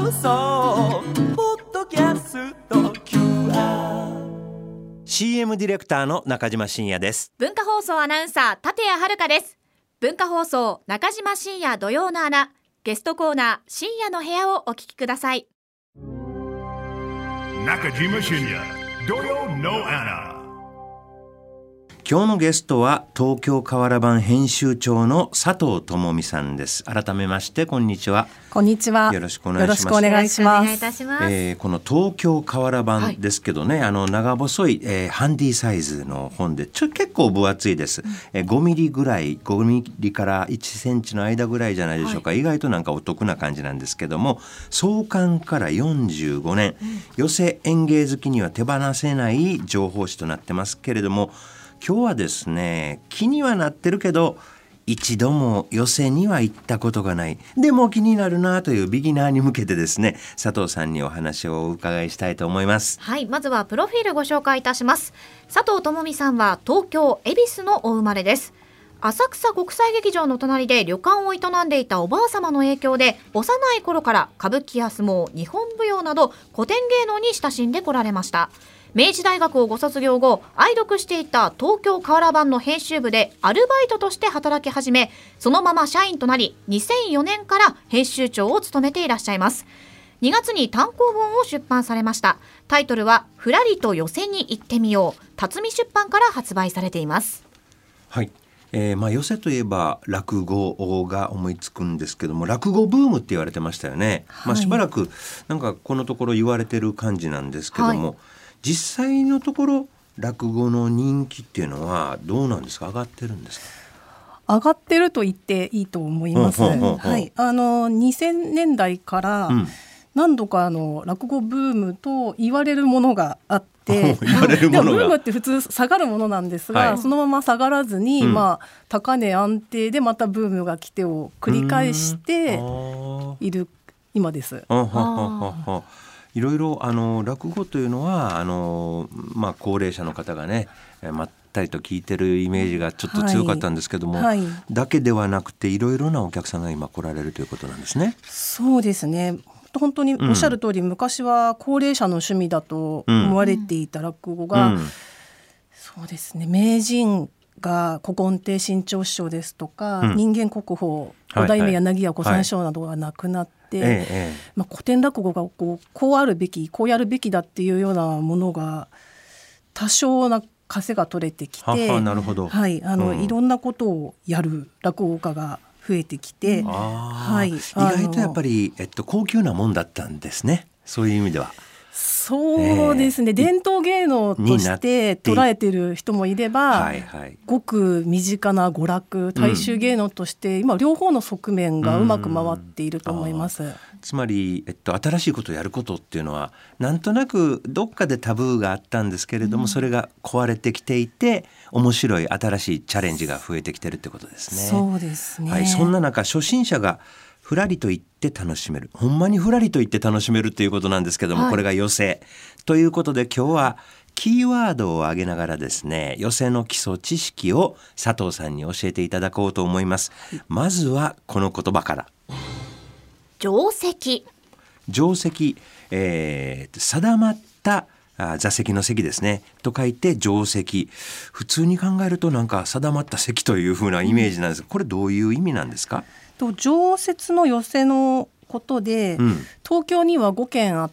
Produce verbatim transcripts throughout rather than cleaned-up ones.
放送ポッドキャスト キューアールシーエム ディレクターの中島真也です。 文化放送アナウンサー立谷遥です。文化放送中島真也土曜の穴、ゲストコーナー深夜の部屋をお聞きください。 中島真也土曜の穴。 今日のゲストは東京河原版編集長の佐藤智美さんです。改めましてこんにちは。 こんにちは。 よろしくお願いします。 よろしくお願いします。 お願いいたします。 えー、この東京河原版ですけどね、はい、あの長細い、えー、ハンディサイズの本でちょ結構分厚いです、うんえー、ごミリぐらいごミリからいちセンチの間ぐらいじゃないでしょうか、はい、意外となんかお得な感じなんですけども、創刊からよんじゅうごねん、うん、寄席演芸好きには手放せない情報誌となってますけれども、今日はですね、気にはなってるけど一度も寄席には行ったことがない、でも気になるなというビギナーに向けてですね、佐藤さんにお話をお伺いしたいと思います。 はい、まずはプロフィールご紹介いたします。佐藤智美さんは東京恵比寿のお生まれです。浅草国際劇場の隣で旅館を営んでいたおばあ様の影響で、幼い頃から歌舞伎や相撲、日本舞踊など古典芸能に親しんでこられました。明治大学をご卒業後、愛読していた東京河原版の編集部でアルバイトとして働き始め、そのまま社員となりにせんよねんから編集長を務めていらっしゃいます。にがつに単行本を出版されました。タイトルはふらりと寄席に行ってみよう。辰巳出版から発売されています。 はい、えーまあ、寄席といえば落語が思いつくんですけども、落語ブームって言われてましたよね、はい。まあ、しばらくなんかこのところ言われてる感じなんですけども、はい、実際のところ落語の人気っていうのはどうなんですか？上がってるんですか？ 上がってると言っていいと思います。はい、あのにせんねんだいから何度かあの落語ブームと言われるものがあって、 言われるものが、 ブームって普通下がるものなんですが、はい、そのまま下がらずに、うんまあ、高値安定でまたブームが来てを繰り返している今です。 あいろいろあの落語というのはあの、まあ、高齢者の方がねまったりと聞いてるイメージがちょっと強かったんですけども、はいはい、だけではなくていろいろなお客さんが今来られるということなんですね。 そうですね、本当におっしゃる通り、うん、昔は高齢者の趣味だと思われていた落語が、うん、そうですね、名人が古今亭新潮師匠ですとか、うん、人間国宝五代目柳家小三師匠などが亡くなって、はいはいまあ、古典落語がこう、こうあるべきこうやるべきだっていうようなものが多少な枷が取れてきて、ははなるほど、はい、あの、うん、いろんなことをやる落語家が増えてきて、 あ、はい、意外とやっぱり、えっと、高級なもんだったんですね、そういう意味では。 そうですね、えー、伝統芸能として捉えている人もいれば、はいはい、ごく身近な娯楽大衆芸能として、うん、今両方の側面がうまく回っていると思います。うん、 つまり、えっと、新しいことをやることっていうのはなんとなくどっかでタブーがあったんですけれども、うん、それが壊れてきていて面白い新しいチャレンジが増えてきてるってことですね。 そうですね、 はい、そんな中初心者がふらりと言って楽しめる、ほんまにふらりと言って楽しめるということなんですけども、はい、これが寄席ということで、今日はキーワードを挙げながらですね、寄席の基礎知識を佐藤さんに教えていただこうと思います。まずはこの言葉から。 定席。 定席、えー、定まったあ座席の席ですねと書いて定席。普通に考えるとなんか定まった席という風なイメージなんですが、これどういう意味なんですか？ と常設の寄席のことで、うん、東京にはごけんあって、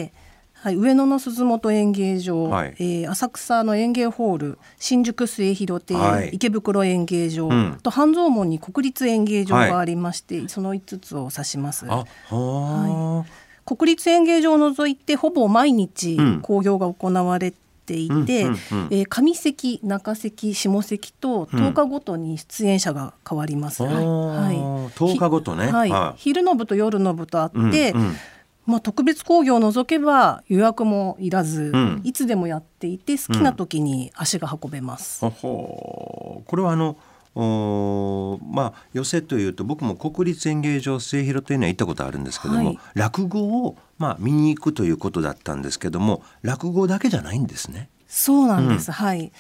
はい、上野の鈴本演芸場、はいえー、浅草の演芸ホール、新宿末広亭、はい、池袋演芸場、うん、と半蔵門に国立演芸場がありまして、はい、そのいつつを指します。あは、はい、国立演芸場を除いてほぼ毎日興行が行われてていて、うんうんうんえー、上席、中席、下席ととおかごとに出演者が変わります。うんはい、とおかごとね、 はいはい、昼の部と夜の部とあって、うんうんまあ、特別興行を除けば予約もいらず、うん、いつでもやっていて好きな時に足が運べます。 うん、ほこれはあのおまあ、寄席というと僕も国立演芸場末広亭には行ったことあるんですけども、はい、落語を、まあ、見に行くということだったんですけども、落語だけじゃないんですね。 そうなんです、うん、はい。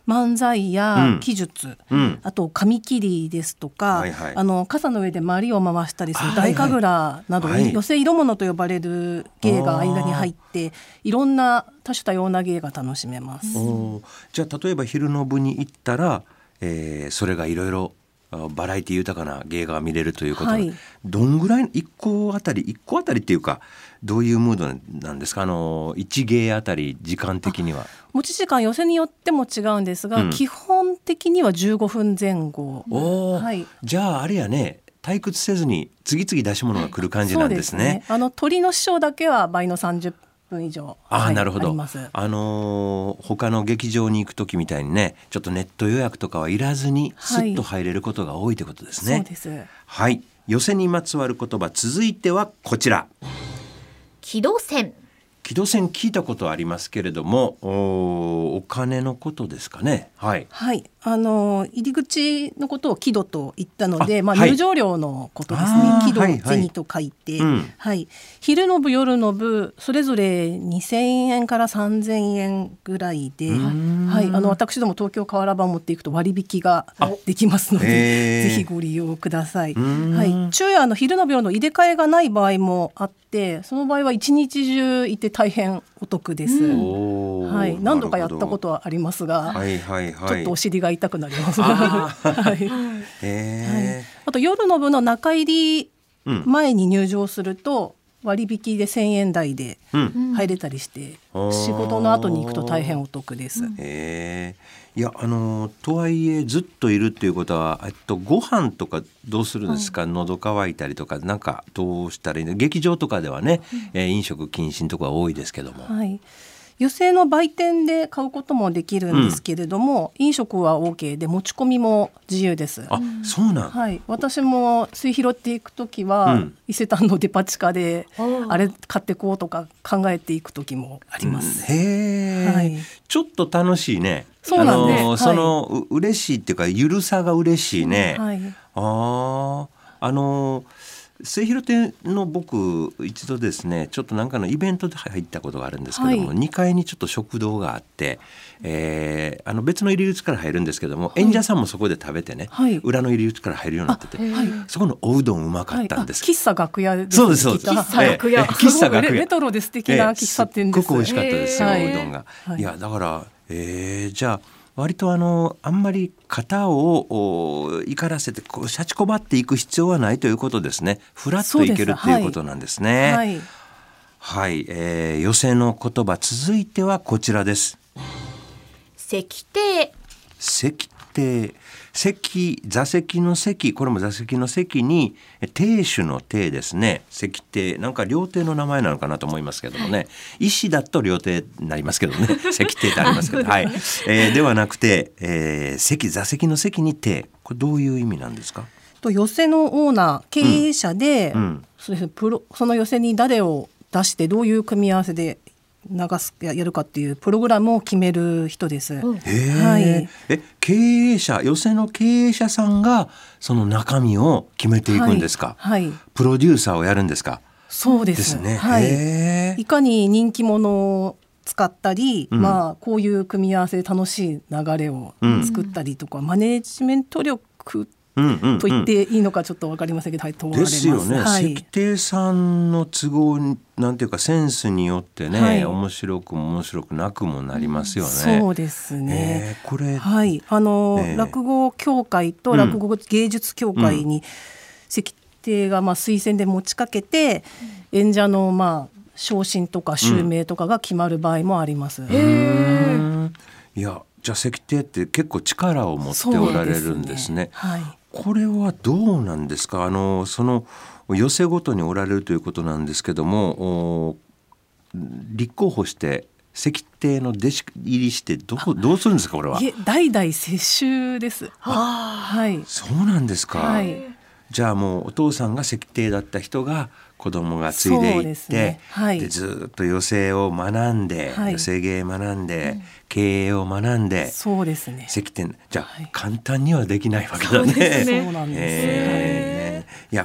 漫才や奇術、 うん、 あと紙切りですとか、はいはい、あの傘の上で鞠を回したりする大神楽など、はいはい、寄せ色物と呼ばれる芸が間に入っていろんな多種多様な芸が楽しめます。 おじゃあ例えば昼の部に行ったら、えー、それがいろいろバラエティ豊かな芸が見れるということで、はい、どんぐらいいっこあたりいっこあたりっていうかどういうムードなんですか？あのいち芸あたり時間的には持ち時間寄せによっても違うんですが、うん、基本的にはじゅうごふんぜん後。 お、はい、じゃああれやね退屈せずに次々出し物が来る感じなんですね。はい、そうですね。 あの鳥の師匠だけは倍のさんじゅっぷん以上あ、 はい、 なるほど。 あ, あのー、他の劇場に行く時みたいにねちょっとネット予約とかはいらずにスッと入れることが多いということですね。はい、 そうです。 はい、寄せにまつわる言葉続いてはこちら。 木戸線。 木戸線聞いたことありますけれども お, お金のことですかね。はい、 はい、あの入り口のことを木戸と言ったので、まあ、入場料のことですね。木戸、はいはい、銭と書いて、うんはい、昼の部夜の部それぞれにせんえんからさんぜんえんぐらいで、はい、あの私ども東京瓦版を持っていくと割引ができますのでぜひご利用ください。はい、昼夜の昼の部夜の入れ替えがない場合もあってその場合は一日中いて大変お得です。はい、何度かやったことはありますが、 はいはいはい、 ちょっとお尻が痛くなります。あ、はいはい、あと夜の部の中入り前に入場すると割引でせんえん台で入れたりして、うん、仕事の後に行くと大変お得です。 へー、いやあのとはいえずっといるっていうことは、えっと、ご飯とかどうするんですか？はい、喉乾いたりとかなんかどうしたらいいの？劇場とかではね、うんえー、飲食禁止のところが多いですけども、 はい、寄席の売店で買うこともできるんですけれども、うん、飲食は OK で持ち込みも自由です。 あ、そうなん、 はい、私も水拾っていくときは、うん、伊勢丹のデパ地下であれ買ってこうとか考えていくときもあります。 うん、へー、はい、ちょっと楽しいね。 そうなんです、あのー、 その、はい、嬉しいっていうかゆるさが嬉しいね。 はい、 ああのー末広亭の僕一度ですねちょっとなんかのイベントで入ったことがあるんですけども、はい、にかいにちょっと食堂があって、えー、あの別の入り口から入るんですけども、はい、演者さんもそこで食べてね、はい、裏の入り口から入るようになってて、はい、そこのおうどんうまかったんです。 はい、喫茶楽屋です。 そうですそうです。 喫茶楽屋、えー、 喫茶楽屋レトロで素敵な喫茶店です。 すっごく美味しかったですよ、 えー、 おうどんが、 はい、 いやだから、えー、じゃあ割とあのあんまり型を怒らせてこうシャチこばっていく必要はないということですね。フラッといけるっていうことなんですね。はい、はい、えー、寄席の言葉続いてはこちらです。 席亭。 席亭、席座席の席、これも座席の席に亭主の亭ですね。席亭、なんか料亭の名前なのかなと思いますけどもね、石だと料亭になりますけどね席亭ってありますけど、はい、えー、ではなくて、えー、席座席の席に亭、これどういう意味なんですか？ と寄席のオーナー経営者で、うんうん、そうですね、プロその寄席に誰を出してどういう組み合わせで流すやるかっていうプログラムを決める人です。 へー、はい、え経営者、寄席の経営者さんがその中身を決めていくんですか？ はいはい、 プロデューサーをやるんですか？ そうです、 ですね。 はい、 へー、 いかに人気者を使ったり、うん、まあ、こういう組み合わせで楽しい流れを作ったりとか、うん、マネジメント力と言っていいのかちょっと分かりませんけど、はい、問われます。 ですよね、 はい、 席亭さんの都合なんていうかセンスによってね、はい、面白くも面白くなくもなりますよね。 そうですね、 えー、これ、 はい、あの、えー、落語協会と落語芸術協会に席亭がまあ推薦で持ちかけて、うん、演者のまあ昇進とか襲名とかが決まる場合もあります。うん、 へー、いやじゃあ席亭って結構力を持っておられるんですね。はい、これはどうなんですか？あのその寄席ごとにおられるということなんですけども、立候補して席亭の弟子入りしてどう、どうするんですか？これは代々世襲です。はい、 そうなんですか。はい、じゃあもうお父さんが席亭だった人が子供が継いでいって、ね、はい、でずっと寄席を学んで、はい、寄席芸学んで、うん、経営を学んで、 そうですね、 席亭じゃあ、はい、簡単にはできないわけだね。 そうですね、そうなんです、 えー、いや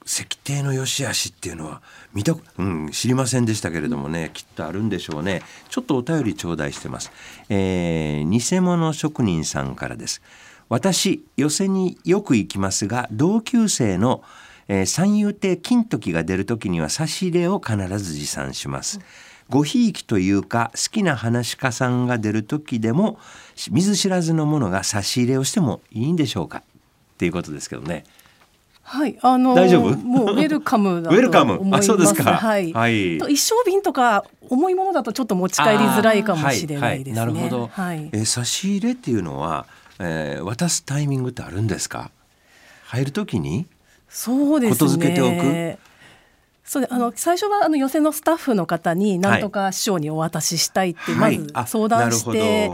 石庭の良し悪しっていうのは見た、うん、知りませんでしたけれどもね、きっとあるんでしょうね。ちょっとお便り頂戴してます、えー、偽物職人さんからです。私寄席によく行きますが、同級生の、えー、三遊亭金時が出る時には差し入れを必ず持参します。ごひいきというか、好きな噺家さんが出る時でも見ず知らずのものが差し入れをしてもいいんでしょうかっていうことですけどね。 はい、あのー、 大丈夫？ もうウェルカムだと思います。 ウェルカム。あ、そうですか。 はい。 はい、 一升瓶とか重いものだとちょっと持ち帰りづらいかもしれないですね。 はいはい、なるほど。 はい、 えー、差し入れっていうのは、えー、渡すタイミングってあるんですか？入るときにそうですね、 ことづけておく。 そうで、あの最初はあの寄席のスタッフの方に何とか師匠にお渡ししたいってまず相談して、はい、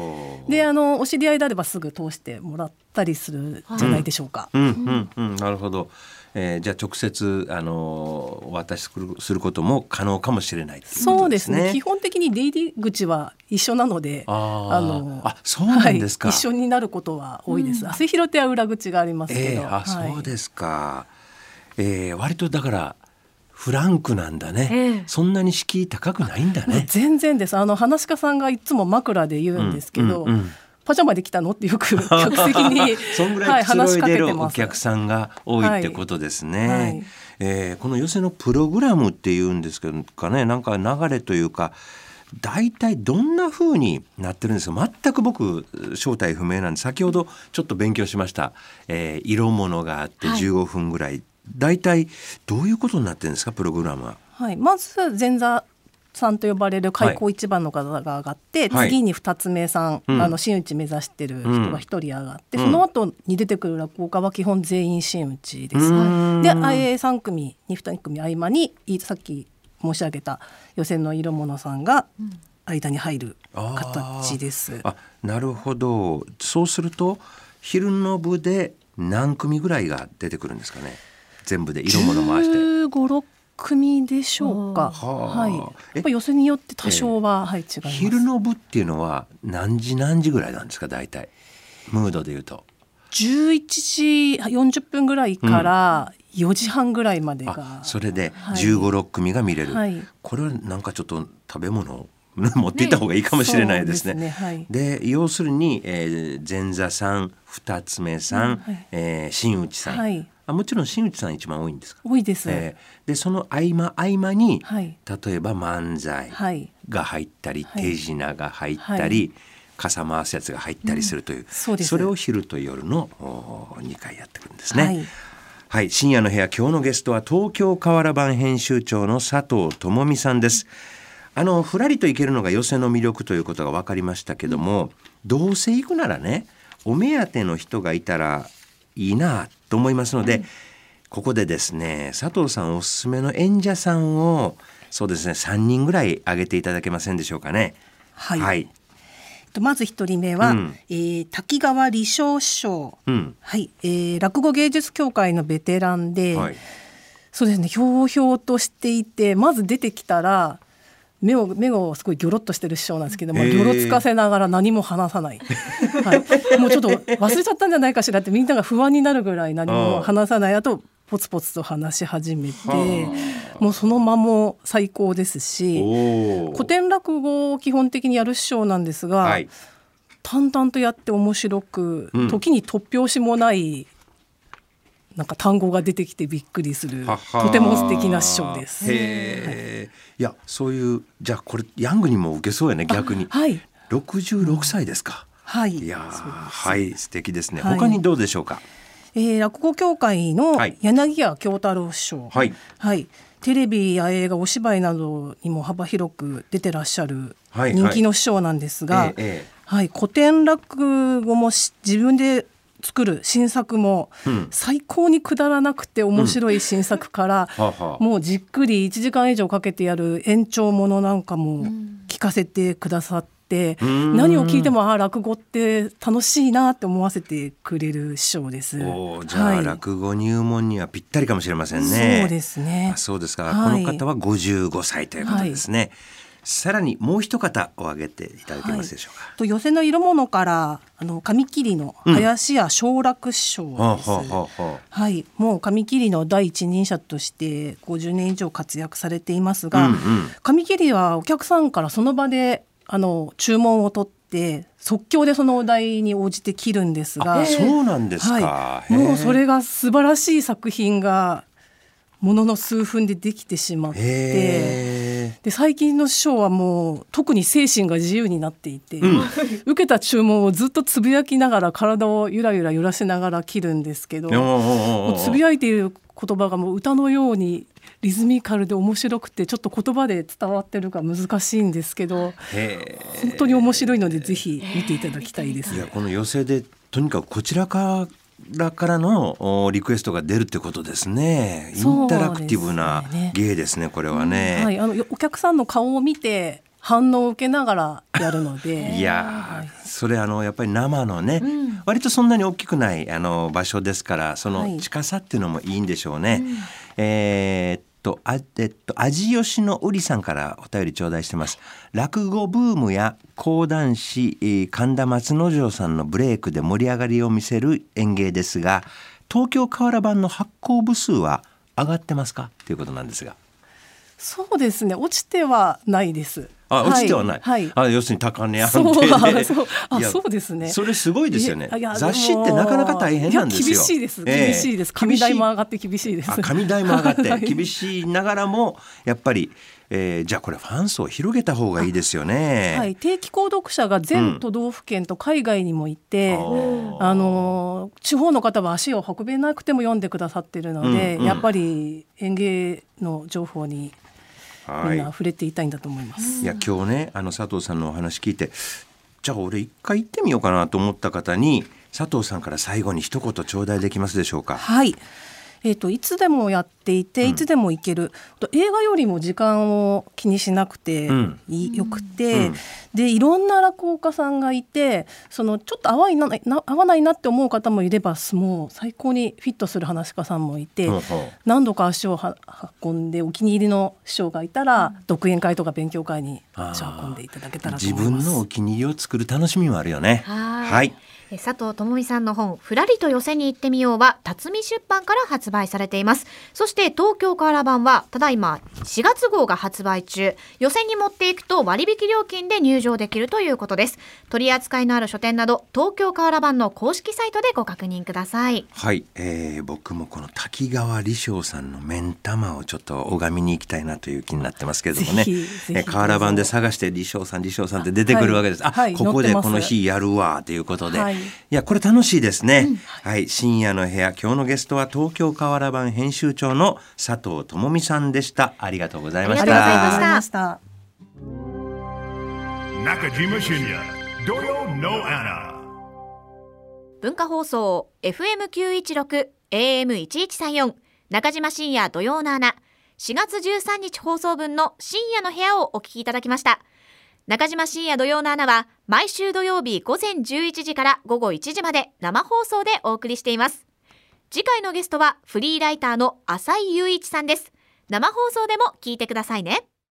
であのお知り合いであればすぐ通してもらったりするんじゃないでしょうか。 うんうんうんうん、なるほど。えー、じゃあ直接あのお渡しすることも可能かもしれないっていうことですね。 そうですね。基本的に出入り口は一緒なので、 ああのあそうなんですか、 はい、一緒になることは多いです。汗広手は裏口がありますけど、 えー、あ、はい、そうですか。えー、割とだからフランクなんだね、えー、そんなに敷居高くないんだね。 全然です。あの噺家さんがいつも枕で言うんですけど、うんうんうん、パジャマで来たのってよく客席にそんぐらいくつろいでるお客さんが多いってことですね。はいはい、えー、この寄席のプログラムっていうんですけどかね、なんか流れというか大体どんな風になってるんですか？全く僕正体不明なんで、先ほどちょっと勉強しました、えー、色物があってじゅうごふんぐらい、はい、大体どういうことになってるんですか、プログラムは。 はい、まず前座さんと呼ばれる開口一番の方が上がって、はい、次に二つ目さん、うん、あの真打ち目指してる人が一人上がって、うん、その後に出てくる落語家は基本全員真打ちです。でさん組にに組合間にさっき申し上げた予選の色物さんが間に入る形です。 ああ、なるほど。そうすると昼の部で何組ぐらいが出てくるんですかね、全部で色物回して。 じゅうご、ろっ組でしょうか。はい、やっぱ寄席によって多少は、えーはい、違います。 昼の部っていうのは何時何時ぐらいなんですか、大体ムードでいうと。 じゅういちじよんじゅっぷんぐらいからよじはんぐらいまでが、うん、 あ、それでじゅうご、ろっ組が見れる、はい、これはなんかちょっと食べ物を持っていった方がいいかもしれないですね。 ね、はい、 で要するに、えー、前座さん、二つ目さん、うん、はい、えー、真打ちさん、はい、あ、もちろん真打ちさん一番多いんですか？ 多いです、 えー、でその合間合間に、はい、例えば漫才が入ったり、はい、手品が入ったり、はい、傘回すやつが入ったりするという、うん、そうです。それを昼と夜のにかいやってくるんですね。はい、はい、深夜の部屋、今日のゲストは東京河原版編集長の佐藤智美さんです。あのふらりと行けるのが寄席の魅力ということが分かりましたけども、どうせ行くならね、お目当ての人がいたらいいなと思いますので、うん、ここでですね、佐藤さんおすすめの演者さんをそうですねさんにんぐらい挙げていただけませんでしょうかね。 はい、はい、まず一人目は、うん、えー、滝川理生師匠、うん、はい、えー、落語芸術協会のベテランで、はい、そうですね、ひょうひょうとしていて、まず出てきたら目を目をすごいギョロッとしてる師匠なんですけども、ギョロつかせながら何も話さない、はい、もうちょっと忘れちゃったんじゃないかしらってみんなが不安になるぐらい何も話さない。あとポツポツと話し始めて、もうその間も最高ですし、古典落語を基本的にやる師匠なんですが、はい、淡々とやって面白く、うん、時に突拍子もないなんか単語が出てきてびっくりする、ははとても素敵な師匠です。 へ、はい、いやそういう、じゃあこれヤングにも受けそうやね、逆に。はい、ろくじゅうろくさいですか。はい、いや、はい、素敵ですね。他にどうでしょうか。はい、 えー、落語協会の柳家京太郎師匠、はいはい、テレビや映画、お芝居などにも幅広く出てらっしゃる人気の師匠なんですが、はいはい、ええはい、古典落語も自分で作る新作も最高にくだらなくて面白い新作から、うん、ははもうじっくりいちじかん以上かけてやる延長ものなんかも聞かせてくださって、うん、何を聞いてもあ落語って楽しいなって思わせてくれる師匠です。 お、じゃあ、はい、落語入門にはぴったりかもしれませんね。 そうですね。 あ、そうですか、はい、この方はごじゅうごさいということですね。はい、 さらにもう一方お挙げていただけますでしょうか。 はい、と寄席の色物からあの紙切りの林家正楽師匠です、うんはい、もう紙切りの第一人者としてごじゅうねん以上活躍されていますが、うんうん、紙切りはお客さんからその場であの注文を取って即興でそのお題に応じて切るんですが、 そうなんですか、 はい、もうそれが素晴らしい作品がものの数分でできてしまって、で最近の師匠はもう特に精神が自由になっていて、うん、受けた注文をずっとつぶやきながら体をゆらゆら揺らしながら切るんですけど、もうつぶやいている言葉がもう歌のようにリズミカルで面白くて、ちょっと言葉で伝わってるか難しいんですけど、本当に面白いのでぜひ見ていただきたいです。 いやこの寄席でとにかくこちらからからのリクエストが出るってことですね。インタラクティブな芸ですね、これはね、 うんはい、あのお客さんの顔を見て反応を受けながらやるのでいやそれあのやっぱり生のね、うん、割とそんなに大きくないあの場所ですから、その近さっていうのもいいんでしょうね、はいうんえーっとあえっと味吉のうりさんからお便り頂戴してます。落語ブームや講談師、えー、神田松之丞さんのブレイクで盛り上がりを見せる演芸ですが、東京河原版の発行部数は上がってますかということなんですが。 そうですね、落ちてはないです。 あ、落ちてはない、はいはい、あ要するに高値安定でそうあそうですね。 それすごいですよね。雑誌ってなかなか大変なんですよ。 厳しいです厳しいです、えー、紙代も上がって厳しいです。 あ紙代も上がって厳しいながらもやっぱり、えー、じゃあこれファン層を広げた方がいいですよね。 はい、定期購読者が全都道府県と海外にもいて、うん、あの地方の方は足を運べなくても読んでくださってるので、うんうん、やっぱり演芸の情報にみんな触れていたいんだと思います。 いや今日ねあの佐藤さんのお話聞いて、じゃあ俺一回行ってみようかなと思った方に佐藤さんから最後に一言頂戴できますでしょうか。 はい、えーと、いつでもやっていていつでも行ける、うん、映画よりも時間を気にしなくてよくて、うん、でいろんな落語家さんがいて、そのちょっと合わないな、合わないなって思う方もいれば、もう最高にフィットする話し家さんもいて、うん、何度か足を運んでお気に入りの師匠がいたら、うん、独演会とか勉強会に足を運んでいただけたらと思います。 自分のお気に入りを作る楽しみもあるよね。 はい、 はい佐藤智美さんの本ふらりと寄席に行ってみようは辰巳出版から発売されています。そして東京河原版はただいましがつ号が発売中、寄席に持っていくと割引料金で入場できるということです。取り扱いのある書店など東京河原版の公式サイトでご確認ください。 はい、えー、僕もこの滝川理生さんの目ん玉をちょっと拝みに行きたいなという気になってますけれどもね、え河原版で探して理生さん理生さんって出てくるわけです。あ、はい、あここでこの日やるわということで、はい、いやこれ楽しいですね、うんはい、深夜の部屋、今日のゲストは東京河原版編集長の佐藤智美さんでした。ありがとうございました。 ありがとうございました。 中島深夜土曜のアナ、 文化放送 エフエムきゅういちろく エーエムいちいちさんよん 中島深夜土曜のアナ、しがつじゅうさんにち放送分の深夜の部屋をお聞きいただきました。中島深夜土曜のアナは毎週土曜日午前じゅういちじから午後いちじまで生放送でお送りしています。次回のゲストはフリーライターの浅井雄一さんです。生放送でも聞いてくださいね。